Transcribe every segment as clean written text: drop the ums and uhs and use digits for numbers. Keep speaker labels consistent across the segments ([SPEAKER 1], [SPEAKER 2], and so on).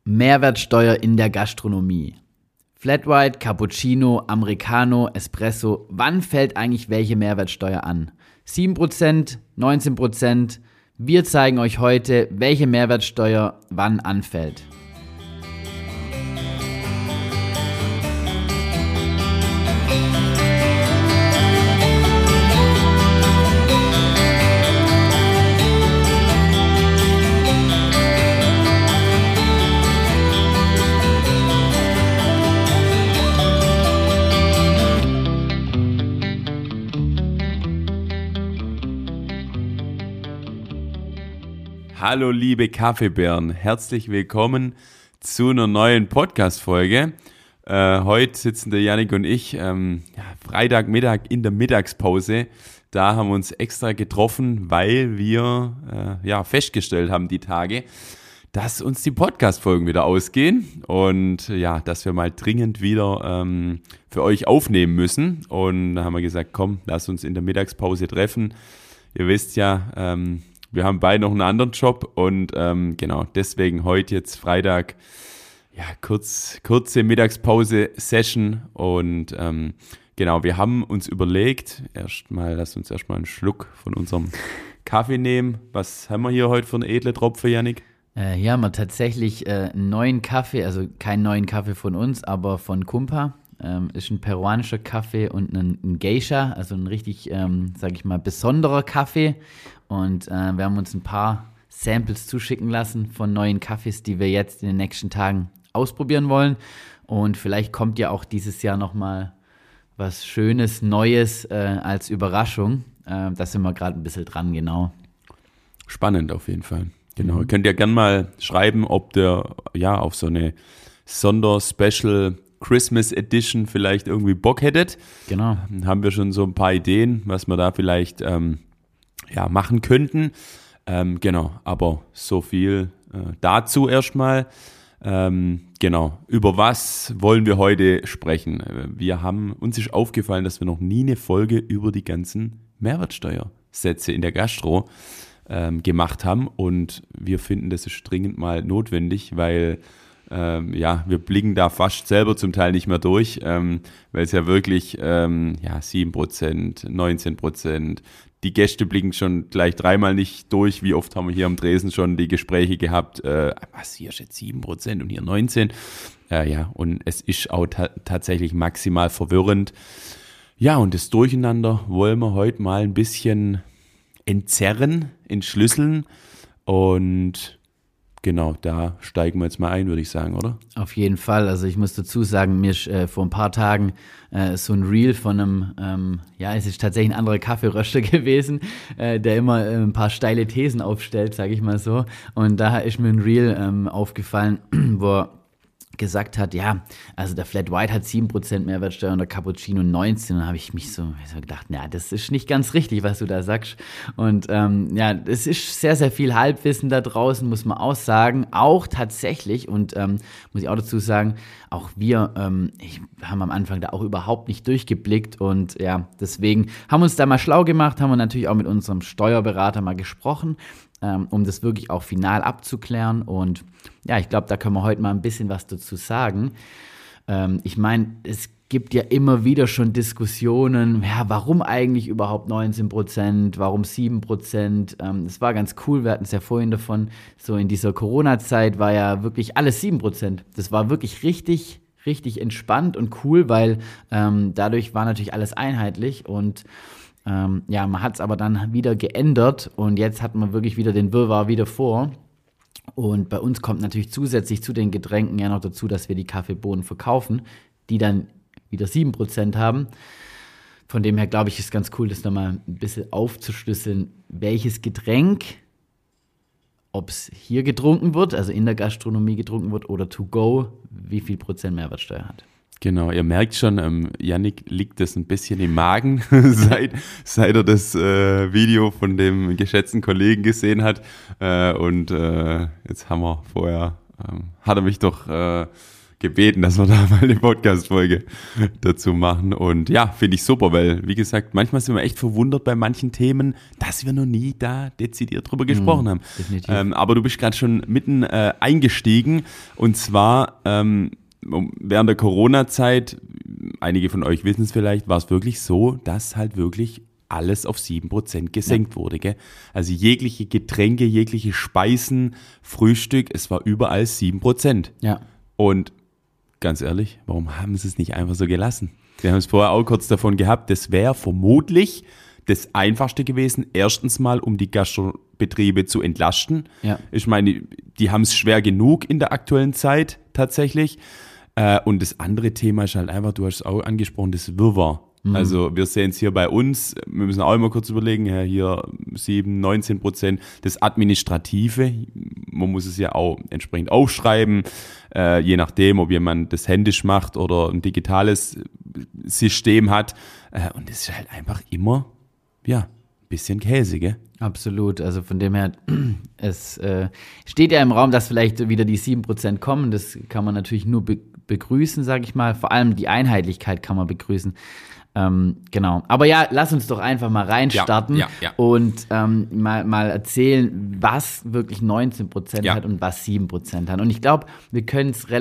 [SPEAKER 1] Mehrwertsteuer in der Gastronomie. Flat White, Cappuccino, Americano, Espresso. Wann fällt eigentlich welche Mehrwertsteuer an? 7%, 19%. Wir zeigen euch heute, welche Mehrwertsteuer wann anfällt.
[SPEAKER 2] Hallo liebe Kaffeebären, herzlich willkommen zu einer neuen Podcast-Folge. Heute sitzen der Yannick und ich Freitagmittag in der Mittagspause. Da haben wir uns extra getroffen, weil wir festgestellt haben die Tage, dass uns die Podcast-Folgen wieder ausgehen und dass wir mal dringend wieder für euch aufnehmen müssen. Und da haben wir gesagt, komm, lass uns in der Mittagspause treffen. Ihr wisst ja, wir haben beide noch einen anderen Job und deswegen heute jetzt Freitag, kurze Mittagspause-Session und wir haben uns überlegt, lass uns erstmal einen Schluck von unserem Kaffee nehmen. Was haben wir hier heute für einen edlen Tropfen, Yannick?
[SPEAKER 1] Hier haben wir tatsächlich einen neuen Kaffee, also keinen neuen Kaffee von uns, aber von Kumpa. Ist ein peruanischer Kaffee und ein Geisha, also ein richtig, besonderer Kaffee. Und wir haben uns ein paar Samples zuschicken lassen von neuen Kaffees, die wir jetzt in den nächsten Tagen ausprobieren wollen. Und vielleicht kommt ja auch dieses Jahr nochmal was Schönes, Neues als Überraschung. Da sind wir gerade ein bisschen dran, genau.
[SPEAKER 2] Spannend auf jeden Fall. Genau. Ihr könnt ja gerne mal schreiben, ob ihr auf so eine Sonder-Special Christmas Edition vielleicht irgendwie Bock hättet.
[SPEAKER 1] Genau.
[SPEAKER 2] Haben wir schon so ein paar Ideen, was wir da vielleicht machen könnten. Aber so viel dazu erstmal. Über was wollen wir heute sprechen? Uns ist aufgefallen, dass wir noch nie eine Folge über die ganzen Mehrwertsteuersätze in der Gastro gemacht haben und wir finden, das ist dringend mal notwendig, weil wir blicken da fast selber zum Teil nicht mehr durch, weil es ja wirklich 7%, 19%, die Gäste blicken schon gleich dreimal nicht durch. Wie oft haben wir hier am Tresen schon die Gespräche gehabt, was, hier ist jetzt 7% und hier 19%. Und es ist auch tatsächlich maximal verwirrend. Ja, und das Durcheinander wollen wir heute mal ein bisschen entzerren, entschlüsseln und genau, da steigen wir jetzt mal ein, würde ich sagen, oder?
[SPEAKER 1] Auf jeden Fall. Also ich muss dazu sagen, mir ist vor ein paar Tagen so ein Reel von einem, es ist tatsächlich ein anderer Kaffeeröster gewesen, der immer ein paar steile Thesen aufstellt, sage ich mal so. Und da ist mir ein Reel aufgefallen, wo er gesagt hat, also der Flat White hat 7% Mehrwertsteuer und der Cappuccino 19%. Und dann habe ich mich so gedacht, das ist nicht ganz richtig, was du da sagst. Und es ist sehr, sehr viel Halbwissen da draußen, muss man auch sagen. Auch tatsächlich, und muss ich auch dazu sagen, auch wir haben am Anfang da auch überhaupt nicht durchgeblickt. Und deswegen haben wir uns da mal schlau gemacht, haben wir natürlich auch mit unserem Steuerberater mal gesprochen, um das wirklich auch final abzuklären. Und ich glaube, da können wir heute mal ein bisschen was dazu sagen. Ich meine, es gibt ja immer wieder schon Diskussionen, warum eigentlich überhaupt 19%, warum 7%? Das war ganz cool, wir hatten es ja vorhin davon, so in dieser Corona-Zeit war ja wirklich alles 7%. Das war wirklich richtig, richtig entspannt und cool, weil dadurch war natürlich alles einheitlich und man hat es aber dann wieder geändert und jetzt hat man wirklich wieder den Wirrwarr wieder vor. Und bei uns kommt natürlich zusätzlich zu den Getränken ja noch dazu, dass wir die Kaffeebohnen verkaufen, die dann wieder 7% haben. Von dem her glaube ich, ist ganz cool, das nochmal ein bisschen aufzuschlüsseln, welches Getränk, ob es hier getrunken wird, also in der Gastronomie getrunken wird oder to go, wie viel Prozent Mehrwertsteuer hat.
[SPEAKER 2] Genau, ihr merkt schon, Yannick liegt das ein bisschen im Magen, seit er das Video von dem geschätzten Kollegen gesehen hat. Jetzt haben wir vorher, hat er mich doch gebeten, dass wir da mal eine Podcast-Folge dazu machen. Und ja, finde ich super, weil, wie gesagt, manchmal sind wir echt verwundert bei manchen Themen, dass wir noch nie da dezidiert drüber gesprochen haben.
[SPEAKER 1] Definitiv.
[SPEAKER 2] Aber du bist gerade schon mitten eingestiegen. Und zwar während der Corona-Zeit, einige von euch wissen es vielleicht, war es wirklich so, dass halt wirklich alles auf 7% gesenkt wurde. Gell? Also jegliche Getränke, jegliche Speisen, Frühstück, es war überall 7%.
[SPEAKER 1] Ja.
[SPEAKER 2] Und ganz ehrlich, warum haben sie es nicht einfach so gelassen? Wir haben es vorher auch kurz davon gehabt, das wäre vermutlich das Einfachste gewesen, erstens mal, um die Gastrobetriebe zu entlasten.
[SPEAKER 1] Ja.
[SPEAKER 2] Ich meine, die haben es schwer genug in der aktuellen Zeit tatsächlich. Und das andere Thema ist halt einfach, du hast es auch angesprochen, das Wirrwarr. Also wir sehen es hier bei uns, wir müssen auch immer kurz überlegen, ja, hier 7-19%, das Administrative, man muss es ja auch entsprechend aufschreiben, je nachdem, ob jemand das händisch macht oder ein digitales System hat. Und es ist halt einfach immer, ja, ein bisschen Käse, gell?
[SPEAKER 1] Absolut, also von dem her, es steht ja im Raum, dass vielleicht wieder die 7% kommen, das kann man natürlich nur begrüßen, sage ich mal, vor allem die Einheitlichkeit kann man begrüßen. Genau, aber ja, lass uns doch einfach mal reinstarten
[SPEAKER 2] Ja.
[SPEAKER 1] und mal erzählen, was wirklich 19% hat und was 7% hat. Und ich glaube, wir können es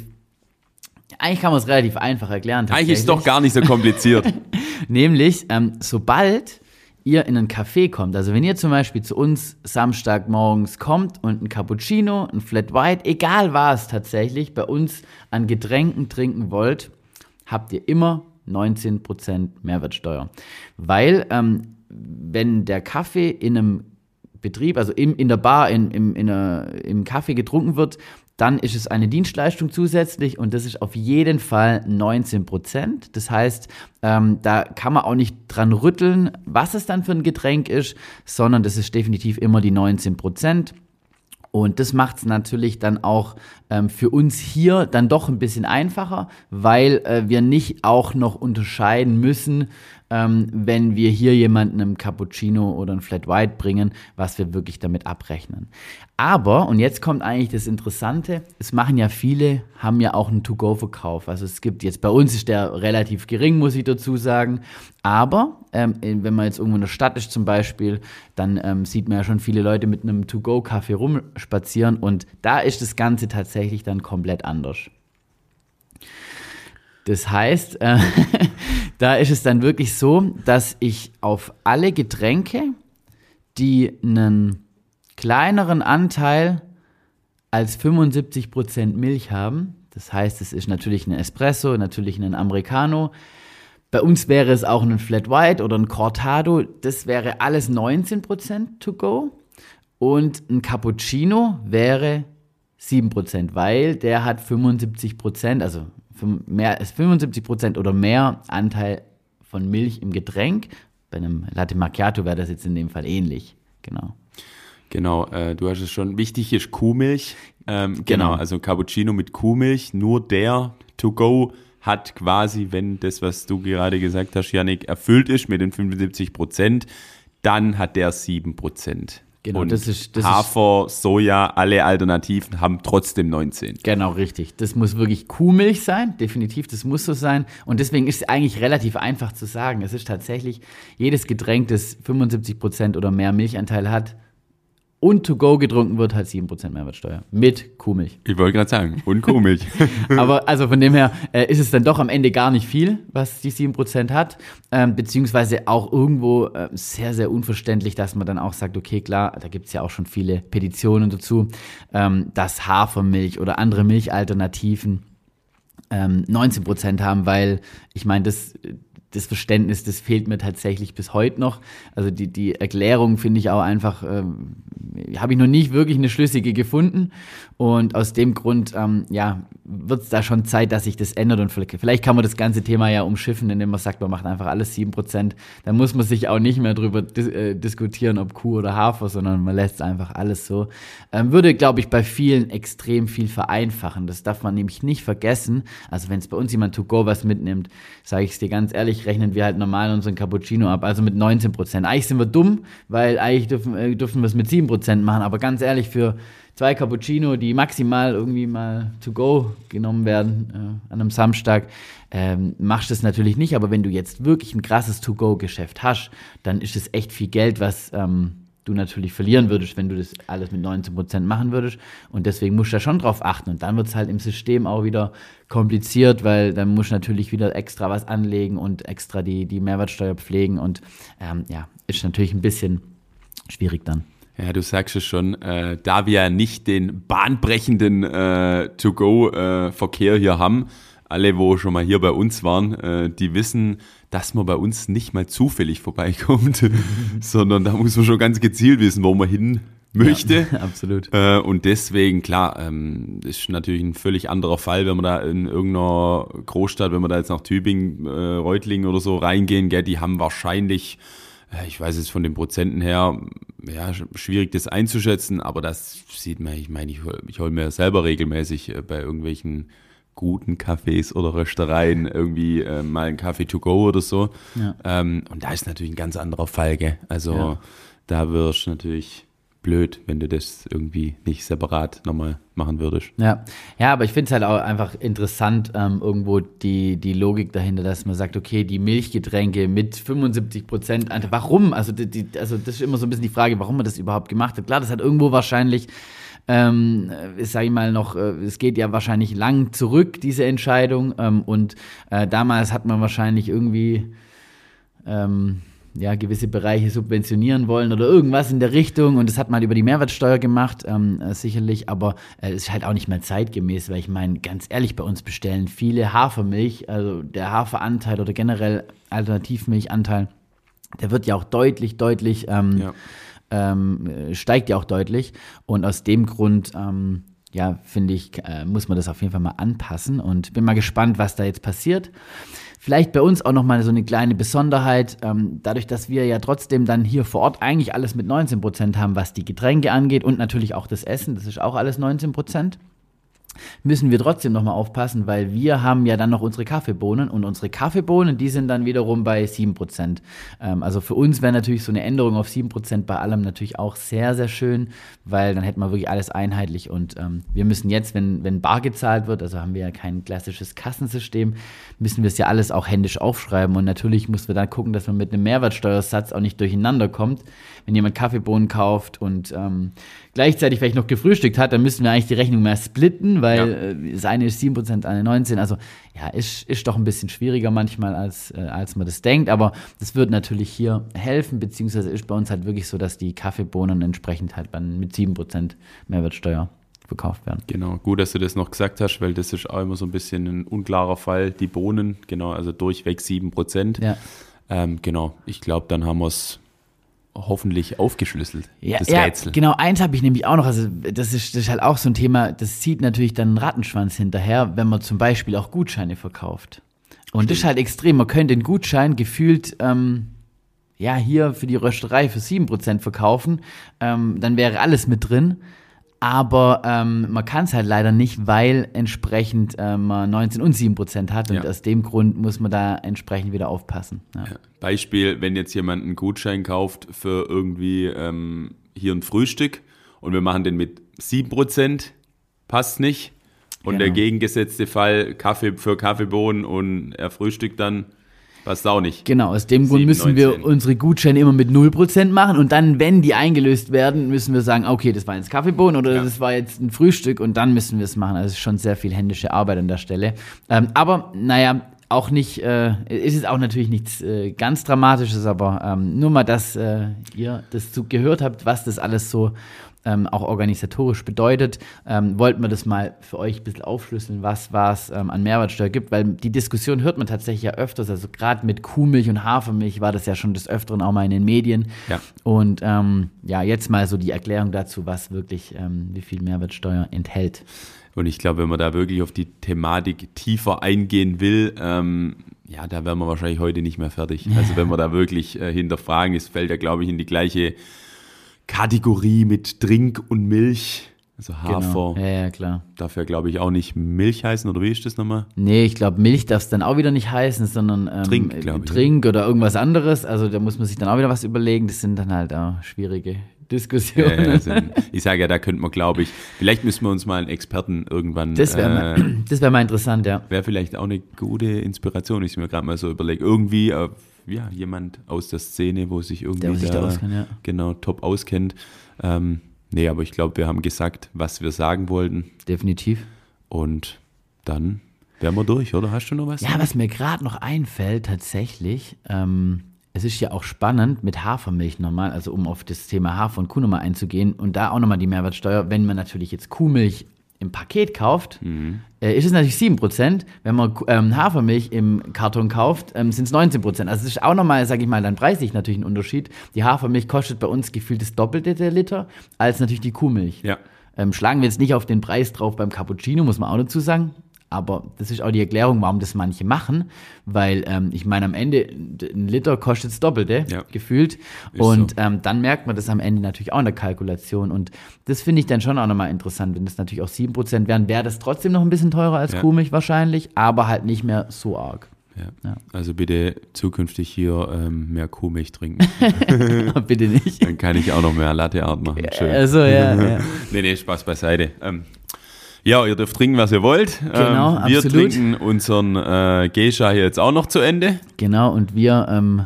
[SPEAKER 1] eigentlich kann man es relativ einfach erklären.
[SPEAKER 2] Eigentlich ist es doch gar nicht so kompliziert.
[SPEAKER 1] Nämlich, sobald ihr in einen Café kommt, also wenn ihr zum Beispiel zu uns Samstagmorgens kommt und ein Cappuccino, ein Flat White, egal was tatsächlich, bei uns an Getränken trinken wollt, habt ihr immer 19% Mehrwertsteuer. Weil, wenn der Kaffee in einem Betrieb, also in der Bar, im Kaffee getrunken wird, dann ist es eine Dienstleistung zusätzlich und das ist auf jeden Fall 19%. Das heißt, da kann man auch nicht dran rütteln, was es dann für ein Getränk ist, sondern das ist definitiv immer die 19%. Und das macht es natürlich dann auch für uns hier dann doch ein bisschen einfacher, weil wir nicht auch noch unterscheiden müssen, wenn wir hier jemanden einen Cappuccino oder ein Flat White bringen, was wir wirklich damit abrechnen. Aber, und jetzt kommt eigentlich das Interessante, es machen ja viele, haben ja auch einen To-Go-Verkauf. Also es gibt jetzt, bei uns ist der relativ gering, muss ich dazu sagen, aber wenn man jetzt irgendwo in der Stadt ist zum Beispiel, dann sieht man ja schon viele Leute mit einem To-Go-Kaffee rumspazieren und da ist das Ganze tatsächlich dann komplett anders. Das heißt, da ist es dann wirklich so, dass ich auf alle Getränke, die einen kleineren Anteil als 75% Milch haben, das heißt, es ist natürlich ein Espresso, natürlich ein Americano, bei uns wäre es auch ein Flat White oder ein Cortado, das wäre alles 19% to go und ein Cappuccino wäre 7%, weil der hat 75%, also mehr als 75% oder mehr Anteil von Milch im Getränk. Bei einem Latte Macchiato wäre das jetzt in dem Fall ähnlich. Genau,
[SPEAKER 2] du hast es schon. Wichtig ist Kuhmilch. Genau, also Cappuccino mit Kuhmilch. Nur der To-Go hat quasi, wenn das, was du gerade gesagt hast, Yannick, erfüllt ist mit den 75%, dann hat der 7%.
[SPEAKER 1] Genau,
[SPEAKER 2] und
[SPEAKER 1] das ist
[SPEAKER 2] Hafer, Soja, alle Alternativen haben trotzdem 19.
[SPEAKER 1] Genau, richtig. Das muss wirklich Kuhmilch sein, definitiv, das muss so sein. Und deswegen ist es eigentlich relativ einfach zu sagen. Es ist tatsächlich jedes Getränk, das 75% oder mehr Milchanteil hat und to go getrunken wird, hat 7% Mehrwertsteuer. Mit Kuhmilch.
[SPEAKER 2] Ich wollte gerade sagen, und Kuhmilch.
[SPEAKER 1] Aber also von dem her ist es dann doch am Ende gar nicht viel, was die 7% hat. Beziehungsweise auch irgendwo sehr, sehr unverständlich, dass man dann auch sagt, okay, klar, da gibt es ja auch schon viele Petitionen dazu, dass Hafermilch oder andere Milchalternativen 19% haben, weil ich meine, das Verständnis, das fehlt mir tatsächlich bis heute noch. Also die Erklärung finde ich auch einfach, habe ich noch nicht wirklich eine schlüssige gefunden. Und aus dem Grund, wird es da schon Zeit, dass sich das ändert. Und vielleicht kann man das ganze Thema ja umschiffen, indem man sagt, man macht einfach alles 7%. Dann muss man sich auch nicht mehr drüber diskutieren, ob Kuh oder Hafer, sondern man lässt einfach alles so. Würde, glaube ich, bei vielen extrem viel vereinfachen. Das darf man nämlich nicht vergessen. Also wenn es bei uns jemand to go was mitnimmt, sage ich es dir ganz ehrlich, dadurch rechnen wir halt normal unseren Cappuccino ab, also mit 19%. Eigentlich sind wir dumm, weil eigentlich dürfen wir es mit 7% machen, aber ganz ehrlich, für 2 Cappuccino, die maximal irgendwie mal to go genommen werden an einem Samstag, machst du es natürlich nicht, aber wenn du jetzt wirklich ein krasses To-Go-Geschäft hast, dann ist es echt viel Geld, was du natürlich verlieren würdest, wenn du das alles mit 19% machen würdest, und deswegen musst du da schon drauf achten, und dann wird es halt im System auch wieder kompliziert, weil dann musst du natürlich wieder extra was anlegen und extra die Mehrwertsteuer pflegen, und ist natürlich ein bisschen schwierig dann.
[SPEAKER 2] Ja, du sagst es schon, da wir ja nicht den bahnbrechenden To-Go-Verkehr hier haben, alle, wo schon mal hier bei uns waren, die wissen, dass man bei uns nicht mal zufällig vorbeikommt, sondern da muss man schon ganz gezielt wissen, wo man hin möchte.
[SPEAKER 1] Ja, absolut.
[SPEAKER 2] Und deswegen, klar, ist natürlich ein völlig anderer Fall, wenn man da in irgendeiner Großstadt, wenn man da jetzt nach Tübingen, Reutlingen oder so reingehen, gell, die haben wahrscheinlich, ich weiß jetzt von den Prozenten her, ja, schwierig das einzuschätzen, aber das sieht man, ich meine, ich hole mir selber regelmäßig bei irgendwelchen guten Cafés oder Röstereien irgendwie mal einen Kaffee to go oder so. Ja. Und da ist natürlich ein ganz anderer Fall, gell? Also da wirst du natürlich blöd, wenn du das irgendwie nicht separat nochmal machen würdest.
[SPEAKER 1] Ja, aber ich finde es halt auch einfach interessant, irgendwo die Logik dahinter, dass man sagt, okay, die Milchgetränke mit 75%, warum? Also das ist immer so ein bisschen die Frage, warum man das überhaupt gemacht hat. Klar, das hat irgendwo wahrscheinlich sage ich mal noch, es geht ja wahrscheinlich lang zurück, diese Entscheidung, und damals hat man wahrscheinlich irgendwie gewisse Bereiche subventionieren wollen oder irgendwas in der Richtung, und das hat man halt über die Mehrwertsteuer gemacht, sicherlich, aber es ist halt auch nicht mehr zeitgemäß, weil ich meine, ganz ehrlich, bei uns bestellen viele Hafermilch, also der Haferanteil oder generell Alternativmilchanteil, der wird ja auch deutlich steigt ja auch deutlich, und aus dem Grund, finde ich, muss man das auf jeden Fall mal anpassen, und bin mal gespannt, was da jetzt passiert. Vielleicht bei uns auch nochmal so eine kleine Besonderheit, dadurch, dass wir ja trotzdem dann hier vor Ort eigentlich alles mit 19% haben, was die Getränke angeht, und natürlich auch das Essen, das ist auch alles 19%. Müssen wir trotzdem nochmal aufpassen, weil wir haben ja dann noch unsere Kaffeebohnen, und unsere Kaffeebohnen, die sind dann wiederum bei 7%. Also für uns wäre natürlich so eine Änderung auf 7% bei allem natürlich auch sehr, sehr schön, weil dann hätten wir wirklich alles einheitlich, und wir müssen jetzt, wenn bar gezahlt wird, also haben wir ja kein klassisches Kassensystem, müssen wir es ja alles auch händisch aufschreiben, und natürlich müssen wir dann gucken, dass man mit einem Mehrwertsteuersatz auch nicht durcheinander kommt. Wenn jemand Kaffeebohnen kauft und gleichzeitig vielleicht noch gefrühstückt hat, dann müssen wir eigentlich die Rechnung mehr splitten, weil das eine ist 7%, eine 19%. Also ja, ist doch ein bisschen schwieriger manchmal, als man das denkt. Aber das wird natürlich hier helfen, beziehungsweise ist bei uns halt wirklich so, dass die Kaffeebohnen entsprechend halt dann mit 7% Mehrwertsteuer verkauft werden.
[SPEAKER 2] Genau, gut, dass du das noch gesagt hast, weil das ist auch immer so ein bisschen ein unklarer Fall. Die Bohnen, genau, also durchweg 7%. Ja. Genau, ich glaube, dann haben wir es hoffentlich aufgeschlüsselt, das Rätsel.
[SPEAKER 1] Ja, genau, eins habe ich nämlich auch noch, also das ist halt auch so ein Thema, das zieht natürlich dann einen Rattenschwanz hinterher, wenn man zum Beispiel auch Gutscheine verkauft. Und das ist halt extrem, man könnte den Gutschein gefühlt, hier für die Rösterei für 7% verkaufen, dann wäre alles mit drin, aber man kann es halt leider nicht, weil entsprechend man 19 und 7% hat, und aus dem Grund muss man da entsprechend wieder aufpassen. Ja.
[SPEAKER 2] Beispiel, wenn jetzt jemand einen Gutschein kauft für irgendwie hier ein Frühstück und wir machen den mit 7%, passt nicht. Und der gegengesetzte Fall, Kaffee für Kaffeebohnen, und er frühstückt dann, passt auch nicht.
[SPEAKER 1] Genau, aus dem Grund müssen wir unsere Gutscheine immer mit 0% machen, und dann, wenn die eingelöst werden, müssen wir sagen, okay, das war jetzt Kaffeebohnen oder das war jetzt ein Frühstück, und dann müssen wir es machen. Also es ist schon sehr viel händische Arbeit an der Stelle. Aber naja, auch nicht, ist es auch natürlich nichts ganz Dramatisches, aber nur mal, dass ihr das gehört habt, was das alles so auch organisatorisch bedeutet, wollten wir das mal für euch ein bisschen aufschlüsseln, was es an Mehrwertsteuer gibt, weil die Diskussion hört man tatsächlich ja öfters, also gerade mit Kuhmilch und Hafermilch war das ja schon des Öfteren auch mal in den Medien, und jetzt mal so die Erklärung dazu, was wirklich, wie viel Mehrwertsteuer enthält.
[SPEAKER 2] Und ich glaube, wenn man da wirklich auf die Thematik tiefer eingehen will, da wären wir wahrscheinlich heute nicht mehr fertig. Also wenn wir da wirklich hinterfragen, es fällt ja, glaube ich, in die gleiche Kategorie mit Trink und Milch. Also Hafer.
[SPEAKER 1] Genau. Ja, klar.
[SPEAKER 2] Darf ja, glaube ich, auch nicht Milch heißen, oder wie ist das nochmal?
[SPEAKER 1] Nee, ich glaube, Milch darf es dann auch wieder nicht heißen, sondern
[SPEAKER 2] Trink, glaube ich.
[SPEAKER 1] Trink oder irgendwas anderes. Also da muss man sich dann auch wieder was überlegen. Das sind dann halt auch schwierige Diskussionen.
[SPEAKER 2] Ja, also, ich sage ja, da könnte man, glaube ich, vielleicht müssen wir uns mal einen Experten irgendwann.
[SPEAKER 1] Das wäre mal interessant, ja.
[SPEAKER 2] Wäre vielleicht auch eine gute Inspiration, ich mir gerade mal so überlege. Irgendwie, jemand aus der Szene, wo sich irgendwie
[SPEAKER 1] da auskennt, ja.
[SPEAKER 2] Genau, top auskennt. Nee, aber ich glaube, wir haben gesagt, was wir sagen wollten.
[SPEAKER 1] Definitiv.
[SPEAKER 2] Und dann wären wir durch, oder? Hast du noch was?
[SPEAKER 1] Ja, was mir gerade noch einfällt, tatsächlich, es ist ja auch spannend mit Hafermilch nochmal, also um auf das Thema Hafer und Kuh nochmal einzugehen und da auch nochmal die Mehrwertsteuer, wenn man natürlich jetzt Kuhmilch im Paket kauft, ist es natürlich 7%. Wenn man Hafermilch im Karton kauft, sind es 19%. Also es ist auch nochmal, sage ich mal, dann preislich natürlich ein Unterschied. Die Hafermilch kostet bei uns gefühlt das Doppelte der Liter als natürlich die Kuhmilch.
[SPEAKER 2] Ja.
[SPEAKER 1] Schlagen wir jetzt nicht auf den Preis drauf beim Cappuccino, muss man auch dazu sagen. Aber das ist auch die Erklärung, warum das manche machen, weil ich meine, am Ende ein Liter kostet das Doppelte, gefühlt. Und so. Dann merkt man das am Ende natürlich auch in der Kalkulation. Und das finde ich dann schon auch nochmal interessant. Wenn das natürlich auch 7% wären, wäre das trotzdem noch ein bisschen teurer als Kuhmilch wahrscheinlich, aber halt nicht mehr so arg.
[SPEAKER 2] Ja. Also bitte zukünftig hier mehr Kuhmilch trinken.
[SPEAKER 1] Bitte nicht.
[SPEAKER 2] Dann kann ich auch noch mehr Latte Art machen. Schön.
[SPEAKER 1] Also, ja.
[SPEAKER 2] Nee, Spaß beiseite. Ja, ihr dürft trinken, was ihr wollt.
[SPEAKER 1] Genau,
[SPEAKER 2] wir
[SPEAKER 1] absolut.
[SPEAKER 2] trinken unseren Geisha hier jetzt auch noch zu Ende.
[SPEAKER 1] Genau, und wir,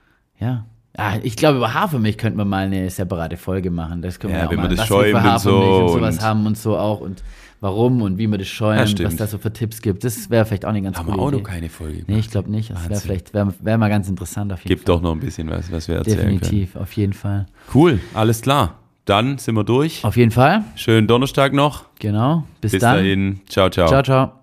[SPEAKER 1] ich glaube, über Hafermilch könnten wir mal eine separate Folge machen. Das können wir auch
[SPEAKER 2] wenn
[SPEAKER 1] mal,
[SPEAKER 2] wir das
[SPEAKER 1] was
[SPEAKER 2] schäumen
[SPEAKER 1] wir für Hafermilch und sowas
[SPEAKER 2] und
[SPEAKER 1] haben und so auch und warum und wie wir das schäumen, was da so für Tipps gibt. Das wäre vielleicht auch eine ganz
[SPEAKER 2] Haben
[SPEAKER 1] coole
[SPEAKER 2] wir auch
[SPEAKER 1] Idee.
[SPEAKER 2] noch keine Folge gemacht.
[SPEAKER 1] Nee, ich glaube nicht. Das wäre vielleicht, wäre mal ganz interessant auf jeden Fall.
[SPEAKER 2] Gibt doch noch ein bisschen was wir erzählen
[SPEAKER 1] Definitiv, auf jeden Fall.
[SPEAKER 2] Cool, alles klar. Dann sind wir durch.
[SPEAKER 1] Auf jeden Fall.
[SPEAKER 2] Schönen Donnerstag noch.
[SPEAKER 1] Genau. Bis
[SPEAKER 2] Bis
[SPEAKER 1] dann.
[SPEAKER 2] dahin. Ciao, ciao.
[SPEAKER 1] Ciao, ciao.